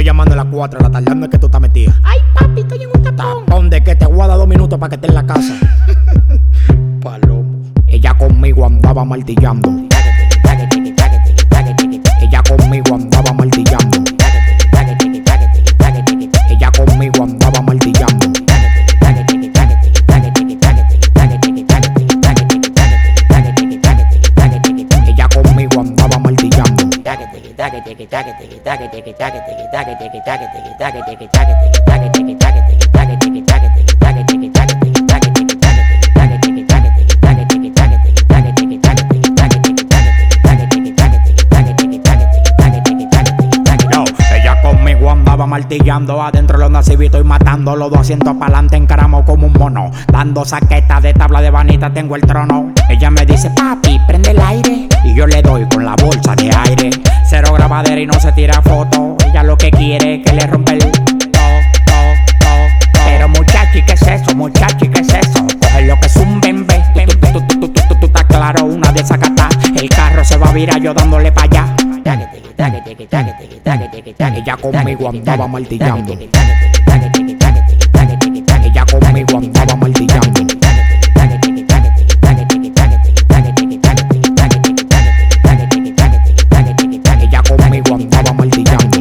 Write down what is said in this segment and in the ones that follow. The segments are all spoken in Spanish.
estoy llamando a las 4 de la tarde. ¿Dónde es que tú estás metida? Ay, papi, estoy en un tapón. ¿Dónde que te voy a dar 2 minutos para que esté en la casa? Palomo. Ella conmigo andaba martillando. Ella conmigo andaba martillando. Ella conmigo andaba martillando. Ella conmigo andaba martillando. Ella conmigo andaba martillando. Adentro los nacimitos y matando. Los 200 pa'lante encaramos como un mono. Dando saqueta de tabla de vanita tengo el trono. Ella me dice, papi, prende el aire. Y yo le doy con la bolsa de aire. Cero grabadera y no se tira foto. Ella lo que quiere es que le rompe el Pero muchachi, ¿qué es eso? Muchachi, ¿qué es eso? Coge lo que es un bembe. Tú estás claro, una de esas catas. El carro se va a virar yo dándole pa' allá. Ella conmigo andaba martillando. Ella conmigo andaba martillando. Ella conmigo andaba martillando.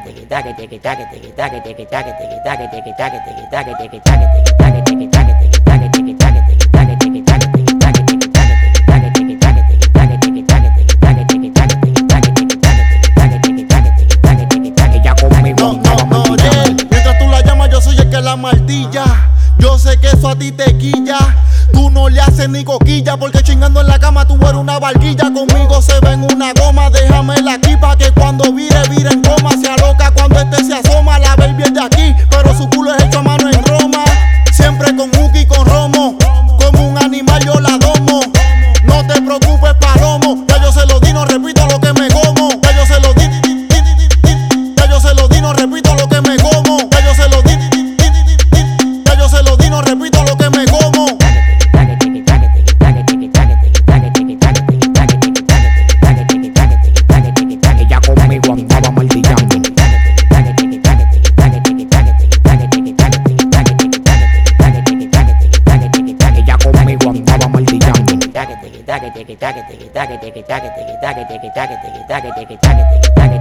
La martilla, yo sé que eso a ti te quilla. Tú no le haces ni coquilla, porque chingando en la cama tú eres una barquilla. Conmigo se ven una goma, déjamela aquí pa' que cuando vire en goma. Se aloca cuando este se asoma, la baby es de aquí, pero su culo es hecho a mano en Roma. Siempre con Uki y con Romo, como un animal yo la domo. No te preocupes, palomo, ya yo se lo di, no repito lo que me como. Ya yo se lo di, ya yo se lo di, no repito lo que me como. Ya yo se lo di, no repito lo que me como. Ella conmigo andaba martillando. Ella conmigo andaba martillando. Ella